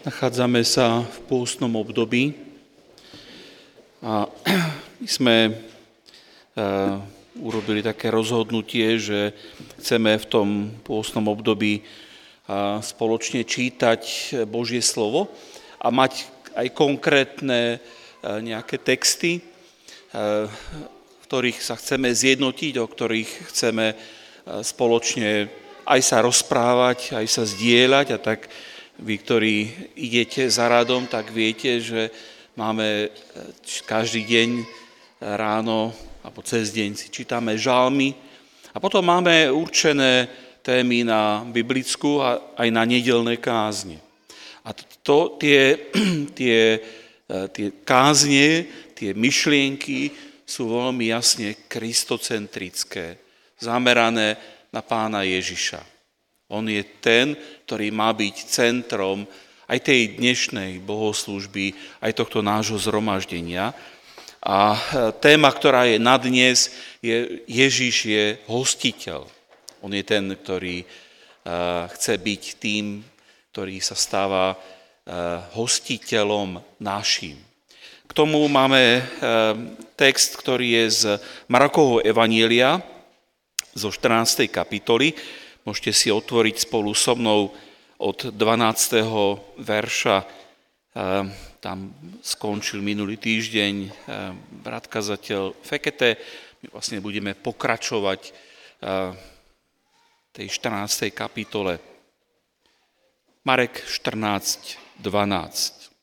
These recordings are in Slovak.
Nachádzame sa v pôstnom období a my sme urobili také rozhodnutie, že chceme v tom pôstnom období spoločne čítať Božie slovo a mať aj konkrétne nejaké texty, v ktorých sa chceme zjednotiť, o ktorých chceme spoločne aj sa rozprávať, aj sa zdieľať, a tak vy, ktorí idete za radom, tak viete, že máme každý deň ráno alebo cez deň si čítame žalmy a potom máme určené témy na biblickú a aj na nedeľné kázne. A tie kázne, tie myšlienky sú veľmi jasne kristocentrické, zamerané na Pána Ježiša. On je ten, ktorý má byť centrom aj tej dnešnej bohoslúžby, aj tohto nášho zhromaždenia. A téma, ktorá je na dnes, je Ježiš je hostiteľ. On je ten, ktorý chce byť tým, ktorý sa stáva hostiteľom naším. K tomu máme text, ktorý je z Markovho evanjelia, zo 14. kapitoly. Môžete si otvoriť spolu so mnou od 12. verša. Tam skončil minulý týždeň brat kazateľ Fekete. My vlastne budeme pokračovať tej 14. kapitole. Marek 14, 12.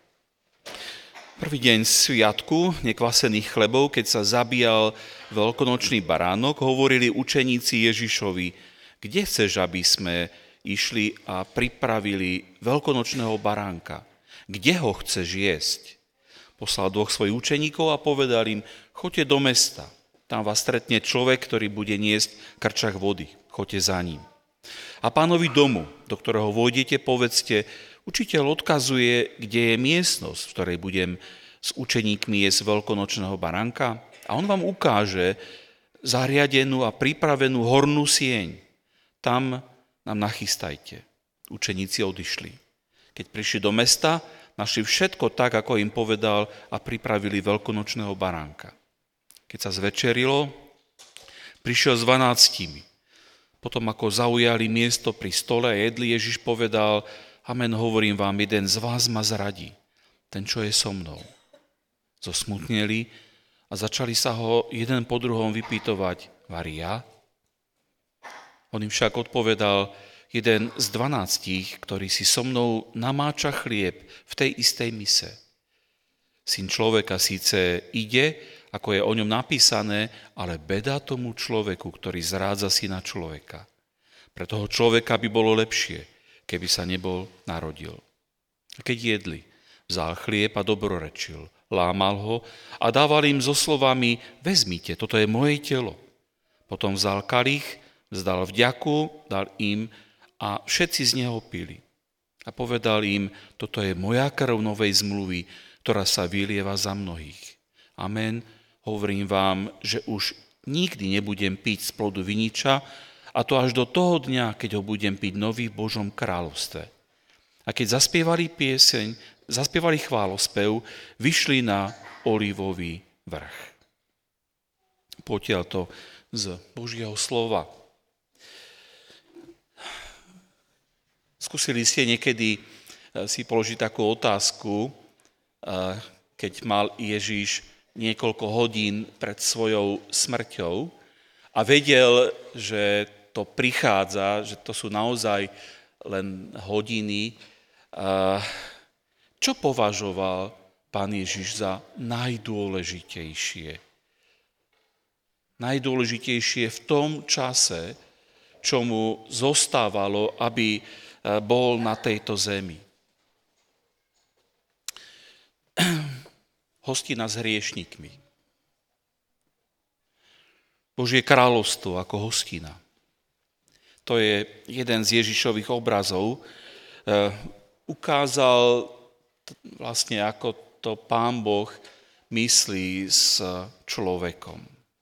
Prvý deň sviatku nekvasených chlebov, keď sa zabíjal veľkonočný baránok, hovorili učeníci Ježišovi: kde chceš, aby sme išli a pripravili veľkonočného baránka? Kde ho chceš jesť? Poslal 2 svojich učeníkov a povedal im: choďte do mesta, tam vás stretne človek, ktorý bude niesť krčach vody, choďte za ním. A pánovi domu, do ktorého vojdete, povedzte: učiteľ odkazuje, kde je miestnosť, v ktorej budem s učeníkmi jesť veľkonočného baránka, a on vám ukáže zariadenú a pripravenú hornú sieň. Tam nám nachystajte. Učeníci odišli. Keď prišli do mesta, našli všetko tak, ako im povedal, a pripravili veľkonočného baránka. Keď sa zvečerilo, prišiel s 12. Potom, ako zaujali miesto pri stole a jedli, Ježiš povedal: amen, hovorím vám, jeden z vás ma zradí, ten, čo je so mnou. Zosmutneli a začali sa ho jeden po druhom vypýtovať: vari ja? On im však odpovedal: jeden z 12, ktorý si so mnou namáča chlieb v tej istej mise. Syn človeka síce ide, ako je o ňom napísané, ale beda tomu človeku, ktorý zrádza syna človeka. Pre toho človeka by bolo lepšie, keby sa nebol narodil. A keď jedli, vzal chlieb a dobrorečil, lámal ho a dával im so slovami: vezmite, toto je moje telo. Potom vzal kalich, vzdal vďaku, dal im a všetci z neho pili. A povedal im: toto je moja krv novej zmluvy, ktorá sa vylieva za mnohých. Amen, hovorím vám, že už nikdy nebudem piť z plodu viniča, a to až do toho dňa, keď ho budem piť nový v Božom kráľovstve. A keď zaspievali chválospev, vyšli na Olivový vrch. Potiaľ to z Božieho slova. Skúsili ste niekedy si položiť takú otázku, keď mal Ježiš niekoľko hodín pred svojou smrťou a vedel, že to prichádza, že to sú naozaj len hodiny. Čo považoval Pán Ježiš za najdôležitejšie? Najdôležitejšie v tom čase, čo mu zostávalo, aby bol na tejto zemi. Hostina s hriešnikmi. Božie kráľovstvo ako hostina. To je jeden z Ježišových obrazov. Ukázal vlastne, ako to Pán Boh myslí s človekom.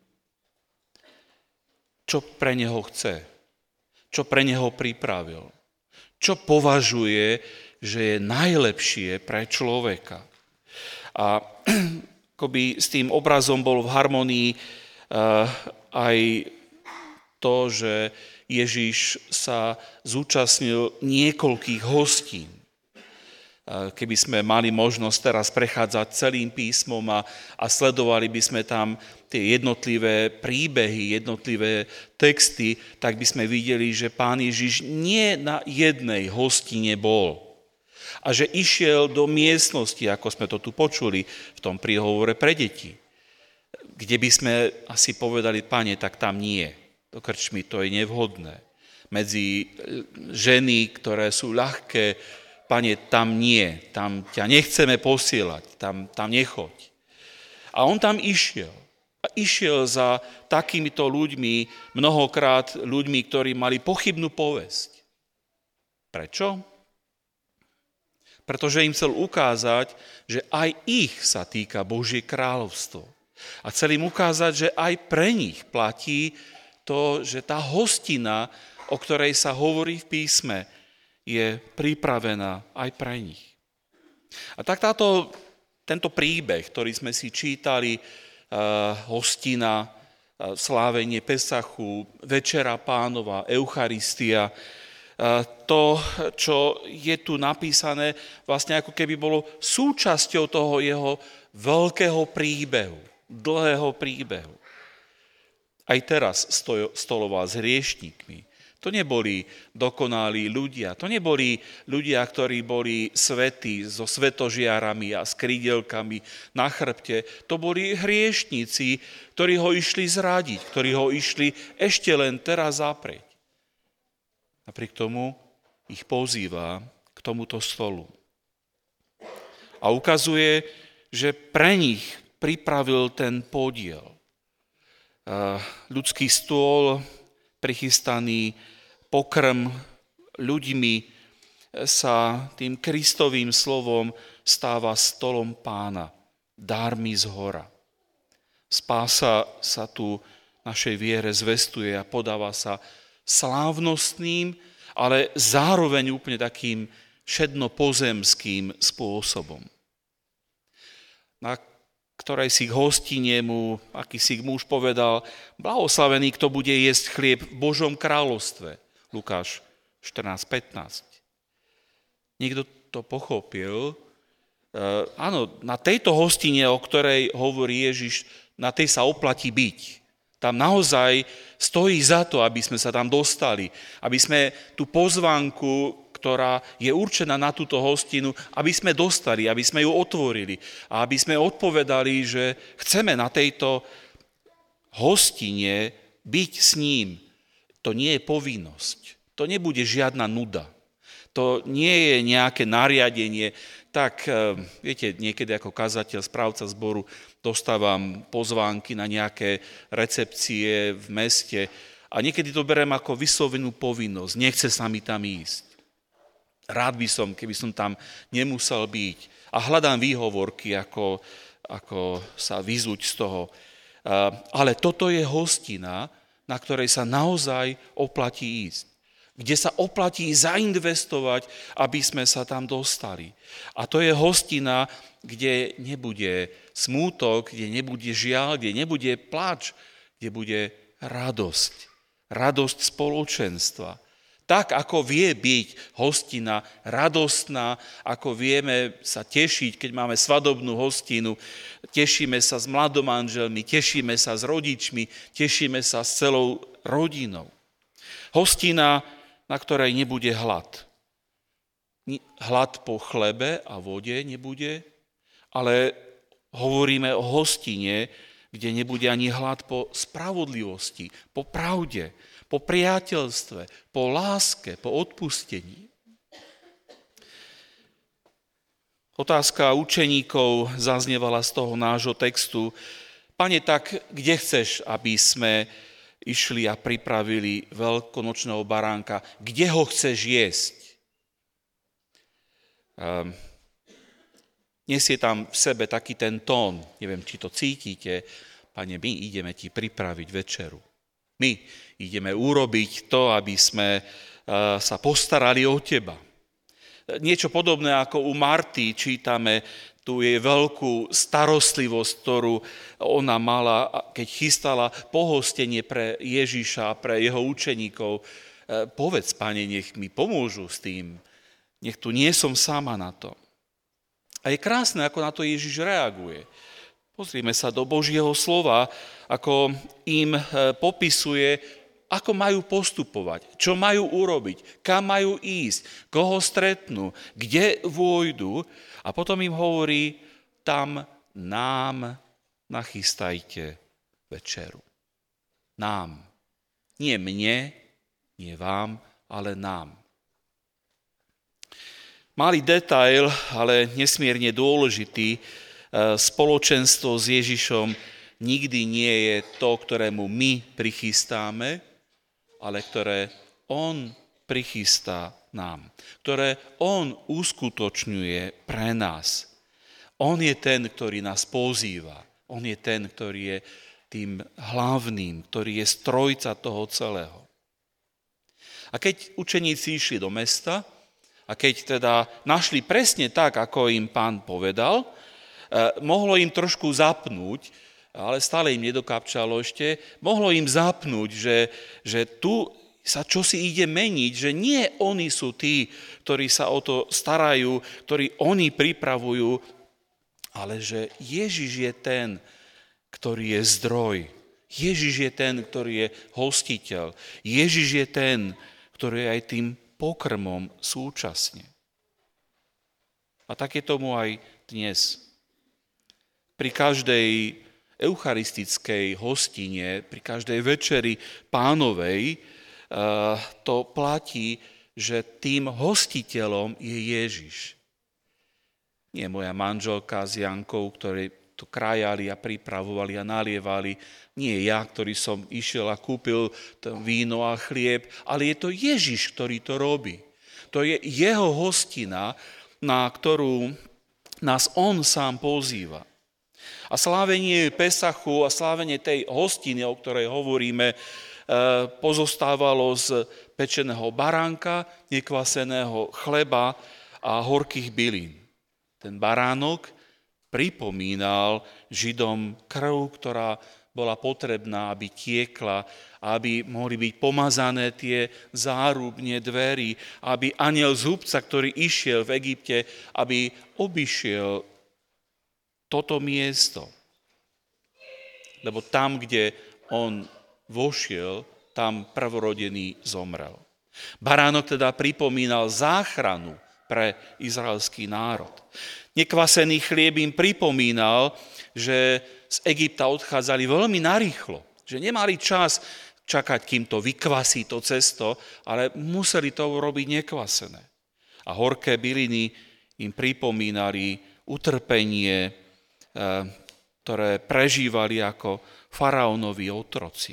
Čo pre neho chce. Čo pre neho pripravil. Čo považuje, že je najlepšie pre človeka. A akoby s tým obrazom bol v harmonii aj to, že Ježiš sa zúčastnil niekoľkých hostín. Keby sme mali možnosť teraz prechádzať celým písmom a sledovali by sme tam tie jednotlivé príbehy, jednotlivé texty, tak by sme videli, že Pán Ježiš nie na jednej hostine bol. A že išiel do miestnosti, ako sme to tu počuli v tom príhovore pre deti, kde by sme asi povedali, Pane, tak tam nie. Do krčmy to je nevhodné. Medzi ženy, ktoré sú ľahké, Pane, tam nie, tam ťa nechceme posielať, tam nechoď. A on tam išiel. A išiel za takýmito ľuďmi, mnohokrát ľuďmi, ktorí mali pochybnú povesť. Prečo? Pretože im chcel ukázať, že aj ich sa týka Božie kráľovstvo. A chcel im ukázať, že aj pre nich platí to, že tá hostina, o ktorej sa hovorí v písme, je pripravená aj pre nich. A tak tento príbeh, ktorý sme si čítali, hostina, slávenie Pesachu, Večera Pánova, Eucharistia, to, čo je tu napísané, vlastne ako keby bolo súčasťou toho jeho veľkého príbehu, dlhého príbehu. Aj teraz stoloval s hriešnikmi. To neboli dokonalí ľudia, to neboli ľudia, ktorí boli svätí so svetožiarami a s krídelkami na chrbte. To boli hriešnici, ktorí ho išli zradiť, ktorí ho išli ešte len teraz zaprieť. Napriek tomu ich pozýva k tomuto stolu. A ukazuje, že pre nich pripravil ten podiel. Ľudský stôl, prichystaný pokrm ľuďmi, sa tým Kristovým slovom stáva stolom Pána, dármi zhora. Spása sa tu našej viere zvestuje a podáva sa slávnostným, ale zároveň úplne takým všednopozemským spôsobom. Na ktorej si hostine mu akýsi muž povedal, blahoslavený, kto bude jesť chlieb v Božom kráľovstve. Lukáš 14:15. Niekto to pochopil. Áno, na tejto hostine, o ktorej hovorí Ježiš, na tej sa oplatí byť. Tam naozaj stojí za to, aby sme sa tam dostali, aby sme tú pozvánku, ktorá je určená na túto hostinu, aby sme dostali, aby sme ju otvorili a aby sme odpovedali, že chceme na tejto hostine byť s ním. To nie je povinnosť, to nebude žiadna nuda, to nie je nejaké nariadenie. Tak, viete, niekedy ako kazateľ, správca zboru, dostávam pozvánky na nejaké recepcie v meste a niekedy to beriem ako vyslovenú povinnosť, nechce sa mi tam ísť. Rád by som, keby som tam nemusel byť. A hľadám výhovorky, ako sa vyzuť z toho. Ale toto je hostina, na ktorej sa naozaj oplatí ísť. Kde sa oplatí zainvestovať, aby sme sa tam dostali. A to je hostina, kde nebude smútok, kde nebude žiaľ, kde nebude plač, kde bude radosť. Radosť spoločenstva. Tak, ako vie byť hostina radostná, ako vieme sa tešiť, keď máme svadobnú hostinu, tešíme sa s mladomanželmi, tešíme sa s rodičmi, tešíme sa s celou rodinou. Hostina, na ktorej nebude hlad. Hlad po chlebe a vode nebude, ale hovoríme o hostine, kde nebude ani hlad po spravodlivosti, po pravde, po priateľstve, po láske, po odpustení. Otázka učeníkov zaznievala z toho nášho textu. Pane, tak kde chceš, aby sme išli a pripravili veľkonočného baránka? Kde ho chceš jesť? Nesie tam v sebe taký ten tón, neviem, či to cítite, Pane, my ideme ti pripraviť večeru. My ideme urobiť to, aby sme sa postarali o teba. Niečo podobné ako u Marty čítame, tu je veľkú starostlivosť, ktorú ona mala, keď chystala pohostenie pre Ježiša, pre jeho učeníkov. Povedz, Pane, nech mi pomôžu s tým. Nech tu nie som sama na to. A je krásne, ako na to Ježiš reaguje. Pozrime sa do Božieho slova, ako im popisuje, ako majú postupovať, čo majú urobiť, kam majú ísť, koho stretnú, kde vôjdu. A potom im hovorí, tam nám nachystajte večeru. Nám. Nie mne, nie vám, ale nám. Malý detail, ale nesmierne dôležitý, spoločenstvo s Ježišom nikdy nie je to, ktorému my prichystáme, ale ktoré on prichystá nám, ktoré on uskutočňuje pre nás. On je ten, ktorý nás pozýva. On je ten, ktorý je tým hlavným, ktorý je strojca toho celého. A keď učeníci išli do mesta, a keď teda našli presne tak, ako im Pán povedal, mohlo im trošku zapnúť, ale stále im nedokapčalo ešte, mohlo im zapnúť, že tu sa čosi ide meniť, že nie oni sú tí, ktorí sa o to starajú, ktorí oni pripravujú, ale že Ježiš je ten, ktorý je zdroj. Ježiš je ten, ktorý je hostiteľ. Ježiš je ten, ktorý je aj tým pokrmom súčasne. A tak je tomu aj dnes. Pri každej eucharistickej hostine, pri každej večeri Pánovej, to platí, že tým hostiteľom je Ježiš. Nie moja manželka s Jankou, ktorí to krajali a pripravovali a nalievali. Nie ja, ktorý som išiel a kúpil to víno a chlieb, ale je to Ježiš, ktorý to robí. To je jeho hostina, na ktorú nás on sám pozýva. A slávenie Pesachu a slávenie tej hostiny, o ktorej hovoríme, pozostávalo z pečeného baránka, nekvaseného chleba a horkých bylín. Ten baránok pripomínal Židom krv, ktorá bola potrebná, aby tiekla, aby mohli byť pomazané tie zárubne dverí, aby anjel zhubca, ktorý išiel v Egypte, aby obišiel toto miesto. Lebo tam, kde on vošiel, tam prvorodený zomrel. Baránok teda pripomínal záchranu pre izraelský národ. Nekvasený chlieb im pripomínal, že z Egypta odchádzali veľmi narýchlo, že nemali čas čakať, kým to vykvasí to cesto, ale museli to urobiť nekvasené. A horké byliny im pripomínali utrpenie, ktoré prežívali ako faraónovi otroci.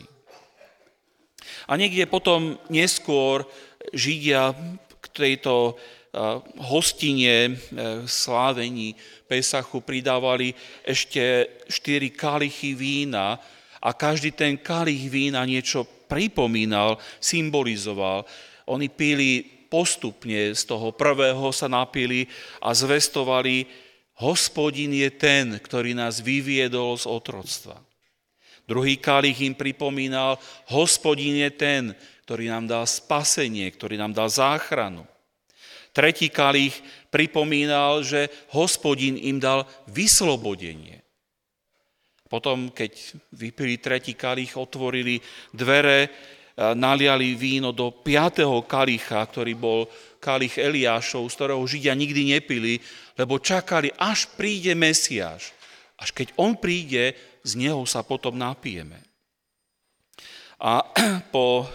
A niekde potom neskôr Židia k tejto hostine slávení Pesachu pridávali ešte 4 kalichy vína a každý ten kalich vína niečo pripomínal, symbolizoval. Oni pili postupne, z toho prvého sa napili a zvestovali: Hospodin je ten, ktorý nás vyviedol z otroctva. Druhý kalich im pripomínal: Hospodin je ten, ktorý nám dal spasenie, ktorý nám dal záchranu. Tretí kalich pripomínal, že Hospodin im dal vyslobodenie. Potom, keď vypili tretí kalich, otvorili dvere, naliali víno do 5. kalicha, ktorý bol kalich Eliášov, z ktorého Židia nikdy nepili, lebo čakali, až príde Mesiáš. Až keď on príde, z neho sa potom napijeme. A po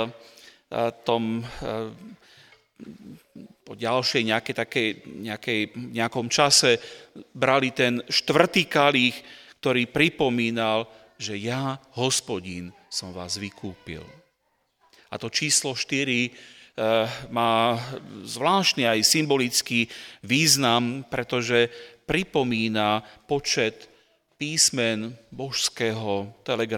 ďalšej nejakom čase brali ten 4. kalich, ktorý pripomínal, že ja, Hospodin, som vás vykúpil. A to číslo 4 má zvláštny aj symbolický význam, pretože pripomína počet písmen božského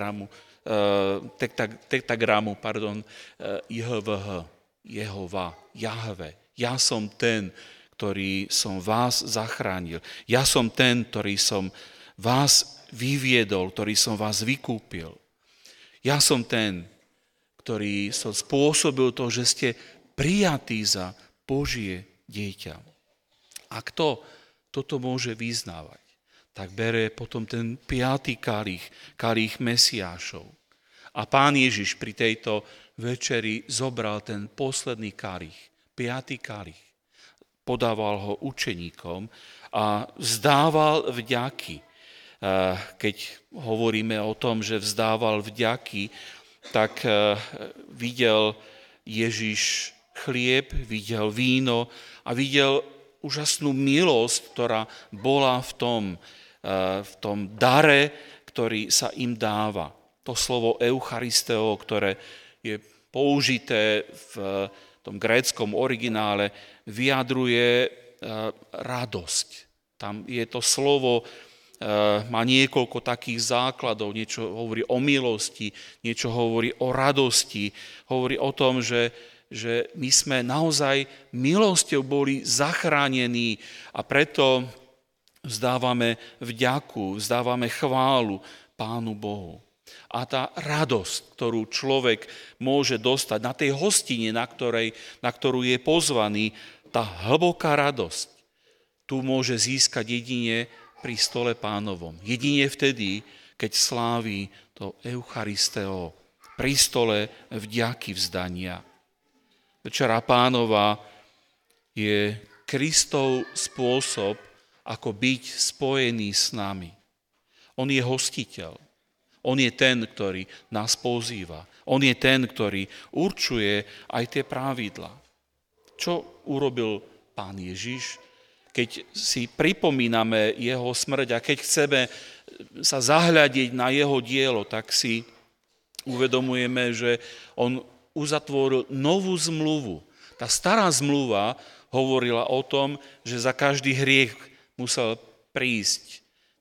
tektagramu, JHVH, Jehova, Jahve. Ja som ten, ktorý som vás zachránil. Ja som ten, ktorý som vás vyviedol, ktorý som vás vykúpil. Ja som ten, ktorý som spôsobil to, že ste prijatí za Božie dieťa. A kto toto môže vyznávať, tak bere potom ten 5. kalich Mesiášov. A Pán Ježiš pri tejto večeri zobral ten posledný kalich, 5. kalich. Podával ho učeníkom a vzdával vďaky. Keď hovoríme o tom, že vzdával vďaky, tak videl Ježiš chlieb, videl víno a videl úžasnú milosť, ktorá bola v tom dare, ktorý sa im dáva. To slovo Eucharisteo, ktoré je použité v tom gréckom originále, vyjadruje radosť. Tam je to slovo, má niekoľko takých základov, niečo hovorí o milosti, niečo hovorí o radosti, hovorí o tom, že my sme naozaj milosťou boli zachránení a preto vzdávame vďaku, vzdávame chválu Pánu Bohu. A tá radosť, ktorú človek môže dostať na tej hostine, na ktorú je pozvaný, tá hlboká radosť, tu môže získať jedine pri stole Pánovom. Jedine vtedy, keď slávi to Eucharisteo pri stole vďaky vzdania. Večera Pánova je Kristov spôsob, ako byť spojený s nami. On je hostiteľ. On je ten, ktorý nás pozýva. On je ten, ktorý určuje aj tie pravidlá. Čo urobil Pán Ježiš? Keď si pripomíname jeho smrť a keď chceme sa zahľadiť na jeho dielo, tak si uvedomujeme, že on uzatvoril novú zmluvu. Tá stará zmluva hovorila o tom, že za každý hriech musel prísť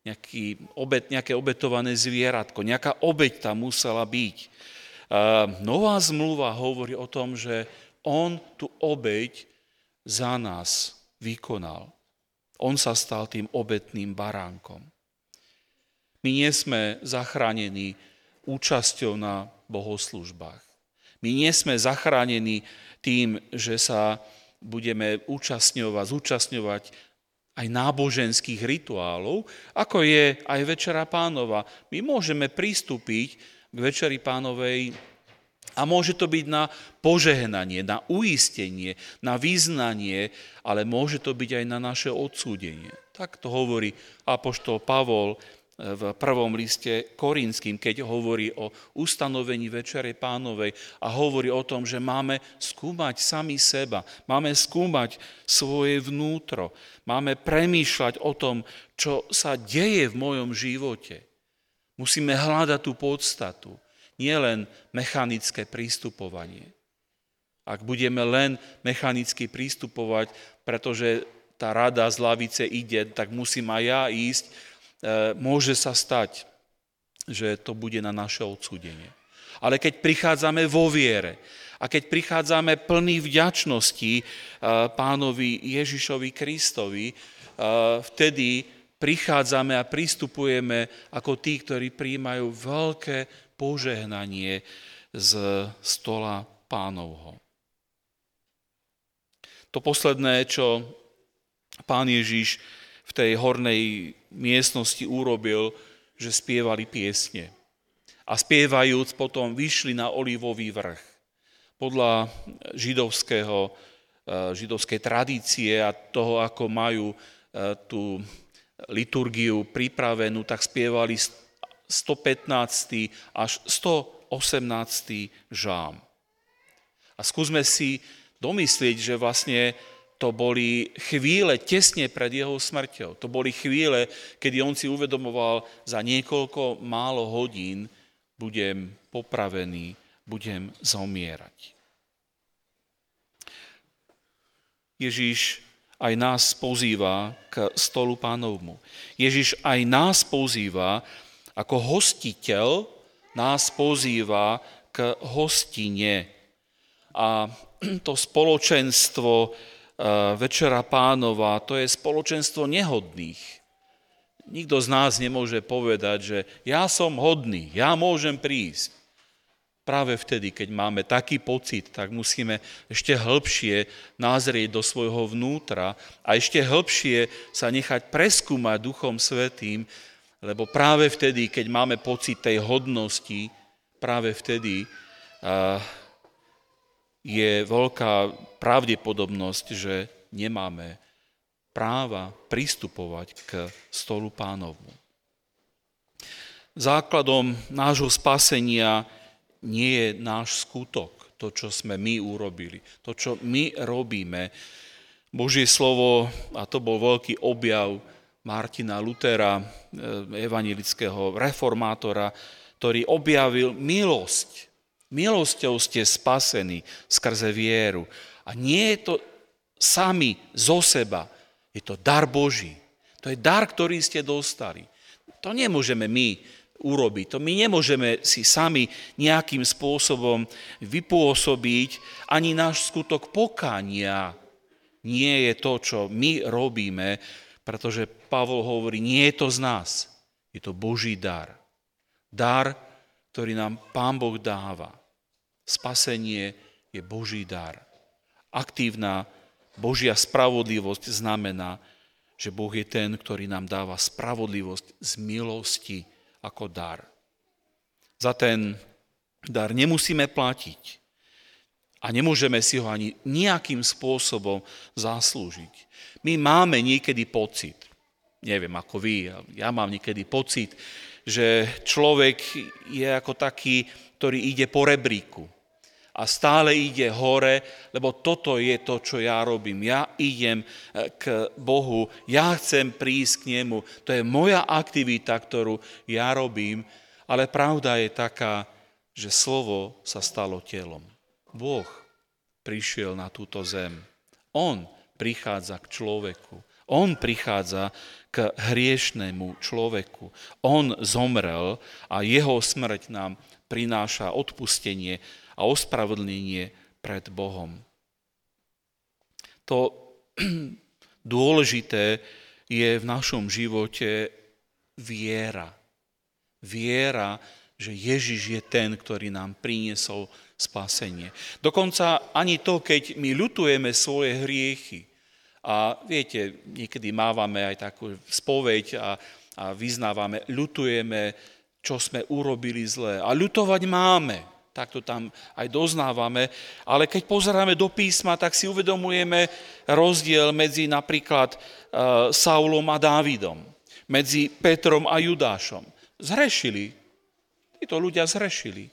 nejaké obetované zvieratko, nejaká obeť tam musela byť. Nová zmluva hovorí o tom, že on tú obeť za nás vykonal. On sa stal tým obetným baránkom. My nie sme zachránení účasťou na bohoslužbách. My nie sme zachránení tým, že sa budeme zúčastňovať aj náboženských rituálov, ako je aj Večera Pánova. My môžeme pristúpiť k Večeri Pánovej a môže to byť na požehnanie, na uistenie, na vyznanie, ale môže to byť aj na naše odsúdenie. Tak to hovorí apoštol Pavol v prvom liste Korinským, keď hovorí o ustanovení Večere Pánovej a hovorí o tom, že máme skúmať sami seba, máme skúmať svoje vnútro, máme premýšľať o tom, čo sa deje v mojom živote. Musíme hľadať tú podstatu, nielen mechanické prístupovanie. Ak budeme len mechanicky prístupovať, pretože tá rada z lavice ide, tak musím aj ja ísť, môže sa stať, že to bude na naše odsúdenie. Ale keď prichádzame vo viere a keď prichádzame plný vďačnosti Pánovi Ježišovi Kristovi, vtedy prichádzame a pristupujeme ako tí, ktorí prijímajú veľké požehnanie z stola Pánovho. To posledné, čo Pán Ježiš v tej hornej miestnosti urobil, že spievali piesne. A spievajúc potom vyšli na Olivový vrch. Podľa židovskej tradície a toho, ako majú tú liturgiu pripravenú, tak spievali 115. až 118. žalm. A skúsme si domyslieť, že vlastne to boli chvíle tesne pred jeho smrťou. To boli chvíle, kedy on si uvedomoval, za niekoľko málo hodín budem popravený, budem zomierať. Ježiš aj nás pozýva k stolu Pánovmu. Ježiš aj nás pozýva, ako hostiteľ nás pozýva k hostine. A to spoločenstvo Večera Pánova, to je spoločenstvo nehodných. Nikto z nás nemôže povedať, že ja som hodný, ja môžem prísť. Práve vtedy, keď máme taký pocit, tak musíme ešte hĺbšie nazrieť do svojho vnútra a ešte hĺbšie sa nechať preskúmať Duchom Svätým, lebo práve vtedy, keď máme pocit tej hodnosti, práve vtedy je veľká pravdepodobnosť, že nemáme práva pristupovať k stolu Pánovmu. Základom nášho spasenia nie je náš skutok, to, čo sme my urobili, to, čo my robíme. Božie slovo, a to bol veľký objav Martina Lutera, evanjelického reformátora, ktorý objavil milosť. Milosťou ste spasení skrze vieru. A nie je to sami zo seba, je to dar Boží. To je dar, ktorý ste dostali. To nemôžeme my urobiť. To my nemôžeme si sami nejakým spôsobom vypôsobiť. Ani náš skutok pokánia nie je to, čo my robíme, pretože Pavol hovorí, nie je to z nás. Je to Boží dar. Dar, ktorý nám Pán Boh dáva. Spasenie je Boží dar. Aktívna Božia spravodlivosť znamená, že Boh je ten, ktorý nám dáva spravodlivosť z milosti ako dar. Za ten dar nemusíme platiť a nemôžeme si ho ani nejakým spôsobom zaslúžiť. My máme niekedy pocit, neviem ako vy, ja mám niekedy pocit, že človek je ako taký, ktorý ide po rebríku a stále ide hore, lebo toto je to, čo ja robím. Ja idem k Bohu, ja chcem prísť k nemu. To je moja aktivita, ktorú ja robím, ale pravda je taká, že slovo sa stalo telom. Boh prišiel na túto zem. On prichádza k človeku. On prichádza k hriešnemu človeku. On zomrel a jeho smrť nám prináša odpustenie a ospravedlnenie pred Bohom. To dôležité je v našom živote viera. Viera, že Ježiš je ten, ktorý nám priniesol spasenie. Dokonca ani to, keď my ľutujeme svoje hriechy, a viete, niekedy mávame aj takú spoveď a vyznávame, ľutujeme, čo sme urobili zlé. A ľutovať máme, tak to tam aj doznávame, ale keď pozeráme do písma, tak si uvedomujeme rozdiel medzi napríklad Saulom a Dávidom, medzi Petrom a Judášom. Zhrešili. Títo ľudia zhrešili.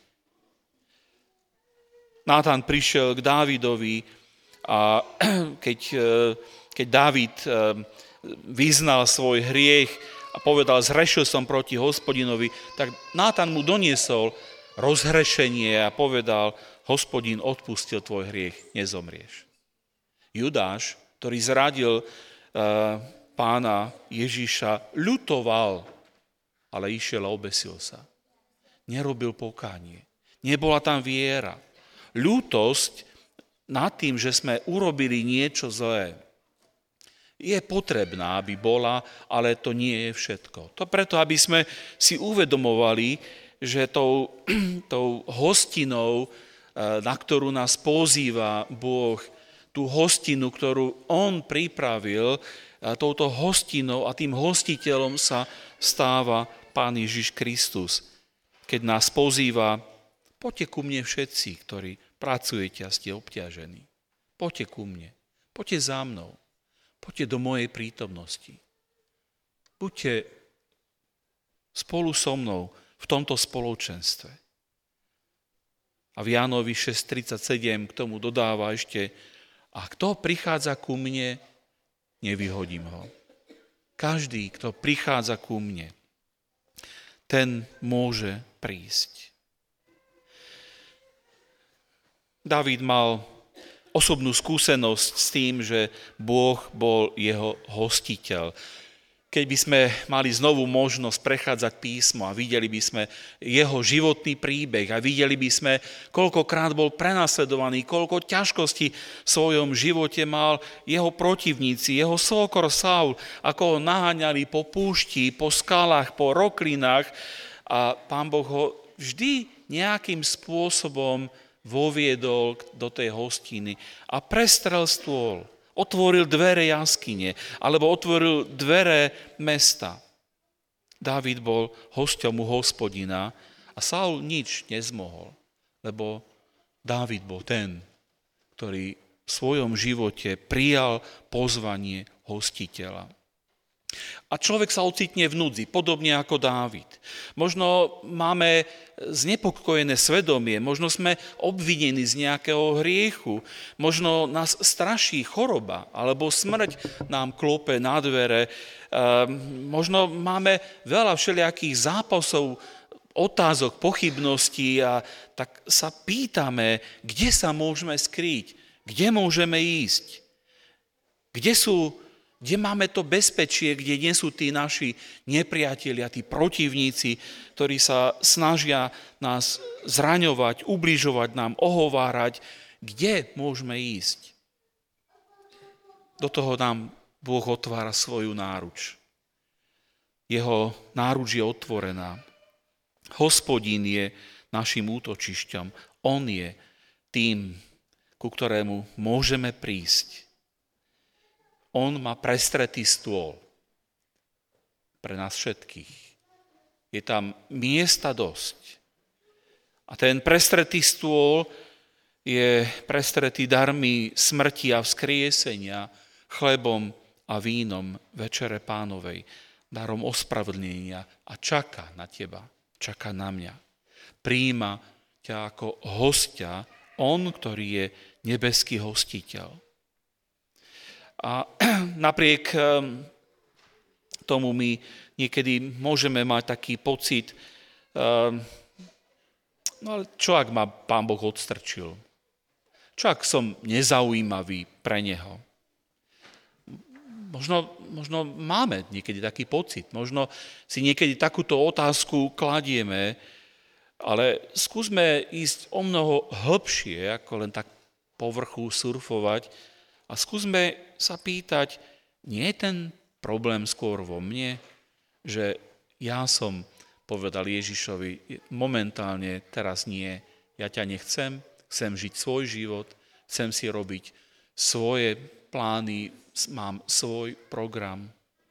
Nátan prišiel k Dávidovi a keď Dávid vyznal svoj hriech a povedal, zhrešil som proti Hospodinovi, tak Nátan mu doniesol rozhrešenie a povedal, Hospodin odpustil tvoj hriech, nezomrieš. Judáš, ktorý zradil pána Ježiša, ľutoval, ale išiel a obesil sa. Nerobil pokánie. Nebola tam viera. Ľútosť nad tým, že sme urobili niečo zlé, je potrebná, aby bola, ale to nie je všetko. To preto, aby sme si uvedomovali, že tou hostinou, na ktorú nás pozýva Boh, tú hostinu, ktorú On pripravil, touto hostinou a tým hostiteľom sa stáva Pán Ježiš Kristus. Keď nás pozýva, poďte ku mne všetci, ktorí pracujete a ste obťažení. Poďte ku mne, poďte za mnou. Poďte do mojej prítomnosti. Buďte spolu so mnou v tomto spoločenstve. A v Jánovi 6.37 k tomu dodáva ešte, a kto prichádza ku mne, nevyhodím ho. Každý, kto prichádza ku mne, ten môže prísť. Dávid mal osobnú skúsenosť s tým, že Boh bol jeho hostiteľ. keď by sme mali znovu možnosť prechádzať písmo a videli by sme jeho životný príbeh a videli by sme, koľkokrát bol prenasledovaný, koľko ťažkostí v svojom živote mal jeho protivníci, jeho svokor Saul, ako ho naháňali po púšti, po skalách, po roklinách a Pán Boh ho vždy nejakým spôsobom voviedol do tej hostiny a prestrel stôl. Otvoril dvere jaskyne, alebo otvoril dvere mesta. Dávid bol hosťom u Hospodina a Saul nič nezmohol, lebo Dávid bol ten, ktorý v svojom živote prijal pozvanie hostiteľa. A človek sa ocitne v núdzi, podobne ako Dávid. Možno máme znepokojené svedomie, možno sme obvinení z nejakého hriechu, možno nás straší choroba, alebo smrť nám klope na dvere, možno máme veľa všelijakých zápasov, otázok, pochybností a tak sa pýtame, kde sa môžeme skrýť, kde môžeme ísť, kde máme to bezpečie, kde nie sú tí naši nepriatelia, tí protivníci, ktorí sa snažia nás zraňovať, ubližovať nám, ohovárať, kde môžeme ísť. Do toho nám Boh otvára svoju náruč. Jeho náruč je otvorená. Hospodín je našim útočišťom. On je tým, ku ktorému môžeme prísť. On má prestretý stôl pre nás všetkých. Je tam miesta dosť. A ten prestretý stôl je prestretý darmi smrti a vzkriesenia, chlebom a vínom večere Pánovej, darom ospravedlnenia a čaká na teba, čaká na mňa. Prijíma ťa ako hostia, on, ktorý je nebeský hostiteľ. A napriek tomu my niekedy môžeme mať taký pocit, no ale čo ak ma Pán Boh odstrčil? Čo ak som nezaujímavý pre Neho? Možno máme niekedy taký pocit, možno si niekedy takúto otázku kladieme, ale skúsme ísť o mnoho hlbšie, ako len tak povrchu surfovať, a skúsme sa pýtať, nie je ten problém skôr vo mne, že ja som povedal Ježišovi, momentálne teraz nie, ja ťa nechcem, chcem žiť svoj život, chcem si robiť svoje plány, mám svoj program.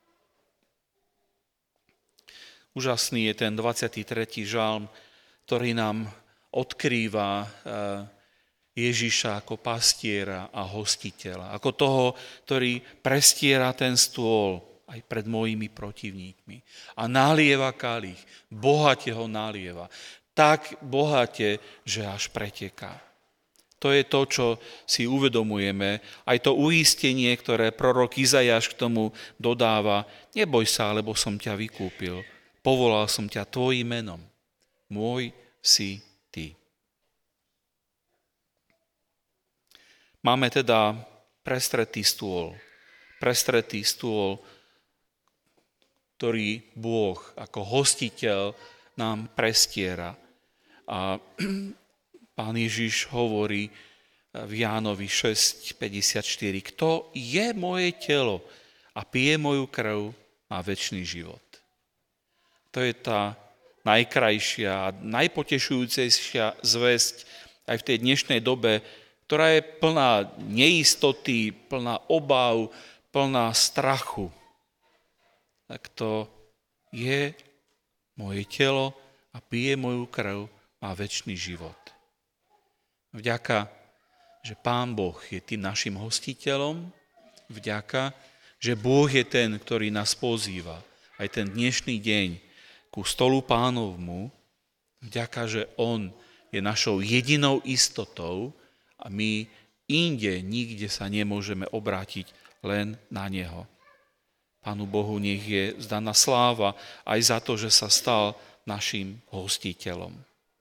Úžasný je ten 23. žalm, ktorý nám odkrýva Ježiša ako pastiera a hostiteľa, ako toho, ktorý prestiera ten stôl aj pred mojimi protivníkmi a nalieva kalich, bohate ho nalieva, tak bohate, že až preteká. To je to, čo si uvedomujeme, aj to uistenie, ktoré prorok Izajáš k tomu dodáva, neboj sa, lebo som ťa vykúpil, povolal som ťa tvojím menom, môj si ty. Máme teda prestretý stôl, ktorý Boh ako hostiteľ nám prestiera. A Pán Ježiš hovorí v Jánovi 6:54, kto je moje telo a pije moju krv, má večný život. To je tá najkrajšia a najpotešujúcejšia zvesť aj v tej dnešnej dobe, ktorá je plná neistoty, plná obáv, plná strachu. Tak to je moje telo a pije moju krv, má večný život. Vďaka, že Pán Boh je tým našim hostiteľom, vďaka, že Boh je ten, ktorý nás pozýva aj ten dnešný deň ku stolu Pánovmu, vďaka, že On je našou jedinou istotou, a my nikde sa nemôžeme obrátiť len na Neho. Pánu Bohu nech je vzdaná sláva aj za to, že sa stal našim hostiteľom.